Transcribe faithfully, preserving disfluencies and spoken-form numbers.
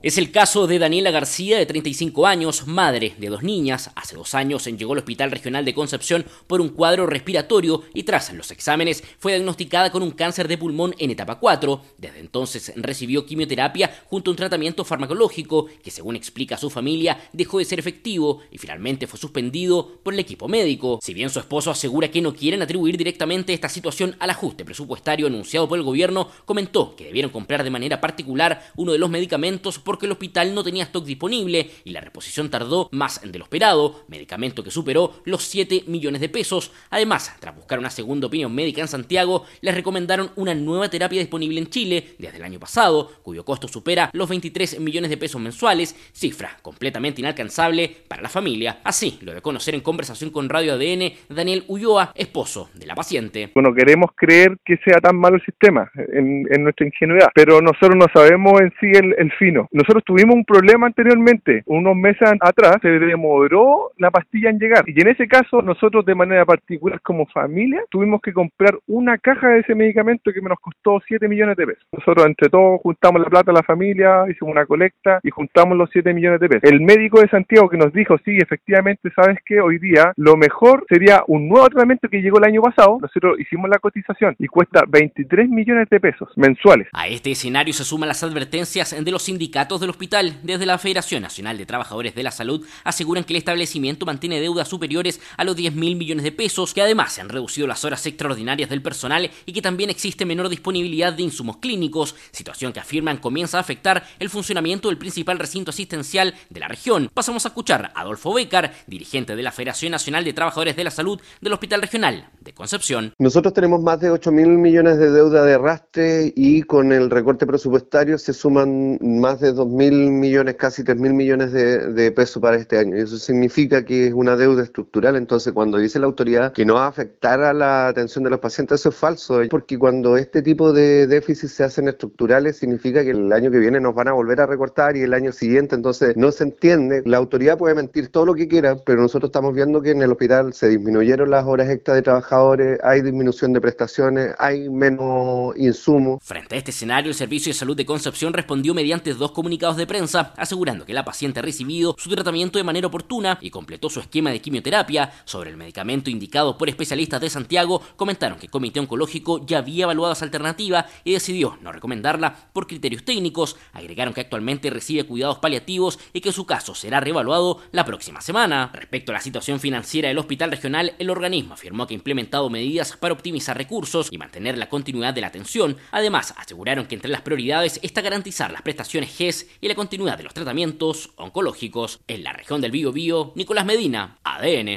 Es el caso de Daniela García, de treinta y cinco años, madre de dos niñas. Hace dos años llegó al Hospital Regional de Concepción por un cuadro respiratorio y tras los exámenes fue diagnosticada con un cáncer de pulmón en etapa cuatro. Desde entonces recibió quimioterapia junto a un tratamiento farmacológico que, según explica su familia, dejó de ser efectivo y finalmente fue suspendido por el equipo médico. Si bien su esposo asegura que no quieren atribuir directamente esta situación al ajuste presupuestario anunciado por el gobierno, comentó que debieron comprar de manera particular uno de los medicamentos porque el hospital no tenía stock disponible y la reposición tardó más de lo esperado, medicamento que superó los siete millones de pesos. Además, tras buscar una segunda opinión médica en Santiago, les recomendaron una nueva terapia disponible en Chile desde el año pasado, cuyo costo supera los veintitrés millones de pesos mensuales, cifra completamente inalcanzable para la familia. Así lo de conocer en conversación con Radio A D N Daniel Ulloa, esposo de la paciente. Bueno, queremos creer que sea tan malo el sistema en, en nuestra ingenuidad, pero nosotros no sabemos en sí el, el fino. Nosotros tuvimos un problema anteriormente, unos meses atrás se demoró la pastilla en llegar y en ese caso nosotros de manera particular como familia tuvimos que comprar una caja de ese medicamento que nos costó siete millones de pesos. Nosotros entre todos juntamos la plata a la familia, hicimos una colecta y juntamos los siete millones de pesos. El médico de Santiago que nos dijo, sí, efectivamente, sabes que hoy día lo mejor sería un nuevo tratamiento que llegó el año pasado, nosotros hicimos la cotización y cuesta veintitrés millones de pesos mensuales. A este escenario se suman las advertencias de los sindicatos del hospital. Desde la Federación Nacional de Trabajadores de la Salud aseguran que el establecimiento mantiene deudas superiores a los diez mil millones de pesos, que además se han reducido las horas extraordinarias del personal y que también existe menor disponibilidad de insumos clínicos, situación que afirman comienza a afectar el funcionamiento del principal recinto asistencial de la región. Pasamos a escuchar a Adolfo Bécar, dirigente de la Federación Nacional de Trabajadores de la Salud del Hospital Regional de Concepción. Nosotros tenemos más de ocho mil millones de deuda de arrastre y con el recorte presupuestario se suman más de dos mil millones, casi tres mil millones de, de pesos para este año. Y eso significa que es una deuda estructural. Entonces, cuando dice la autoridad que no va a afectar a la atención de los pacientes, eso es falso, porque cuando este tipo de déficits se hacen estructurales, significa que el año que viene nos van a volver a recortar y el año siguiente, entonces no se entiende. La autoridad puede mentir todo lo que quiera, pero nosotros estamos viendo que en el hospital se disminuyeron las horas extras de trabajadores, hay disminución de prestaciones, hay menos insumos. Frente a este escenario, el Servicio de Salud de Concepción respondió mediante dos comunicados de prensa, asegurando que la paciente ha recibido su tratamiento de manera oportuna y completó su esquema de quimioterapia. Sobre el medicamento indicado por especialistas de Santiago, comentaron que el Comité Oncológico ya había evaluado esa alternativa y decidió no recomendarla por criterios técnicos. Agregaron que actualmente recibe cuidados paliativos y que su caso será reevaluado la próxima semana. Respecto a la situación financiera del Hospital Regional, el organismo afirmó que ha implementado medidas para optimizar recursos y mantener la continuidad de la atención. Además, aseguraron que entre las prioridades está garantizar las prestaciones G E S y la continuidad de los tratamientos oncológicos. En la región del Biobío, Nicolás Medina, A D N.